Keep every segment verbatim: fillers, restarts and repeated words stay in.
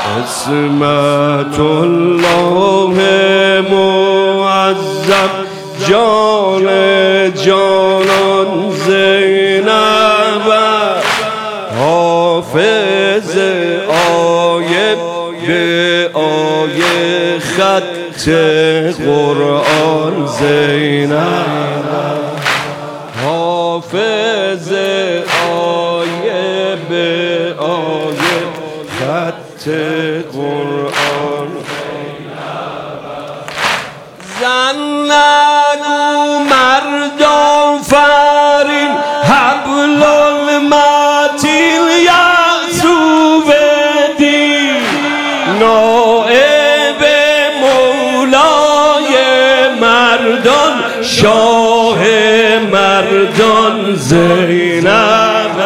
عصمت الله معظم جان جانان زینب حافظ آیه به آیه خط قرآن زینب حافظ آیه به آیه خط قرآن زن نگو مرد آفرین حبل المتین یعصوب دین نائب مولای مردان شاه مردان زینب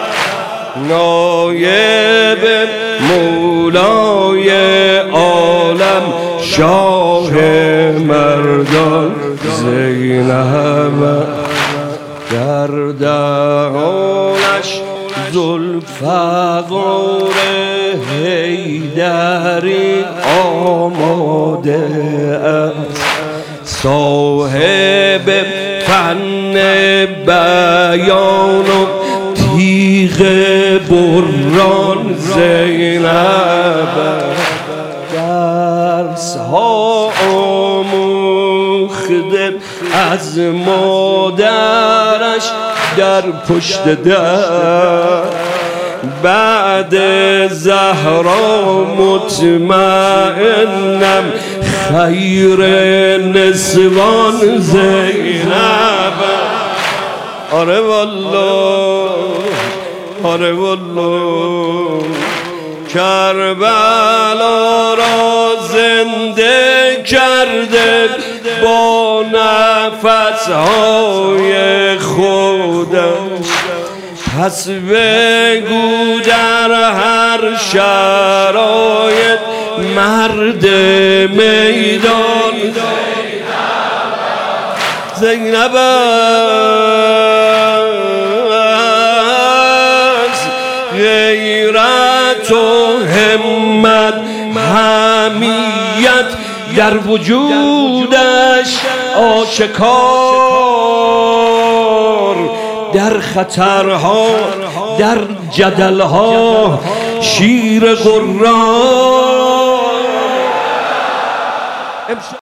نایب مولای عالم شاه مردان زینب در دهانش ذوالفقار حیدری آماده است صاحب فن بیان و تیغ بران زینب درس ها آموخته از مادرش در پشت در بعد زهرا مطمئنم خیر نسوان زینب آره والله آره والله کربلا را زنده کرده با نفسهای خودش پس بگو در هر شرایط مرد میدان زینب است غیرت و همت حمیت در وجودش آشکار در خطرها در جدلها شیر قرآن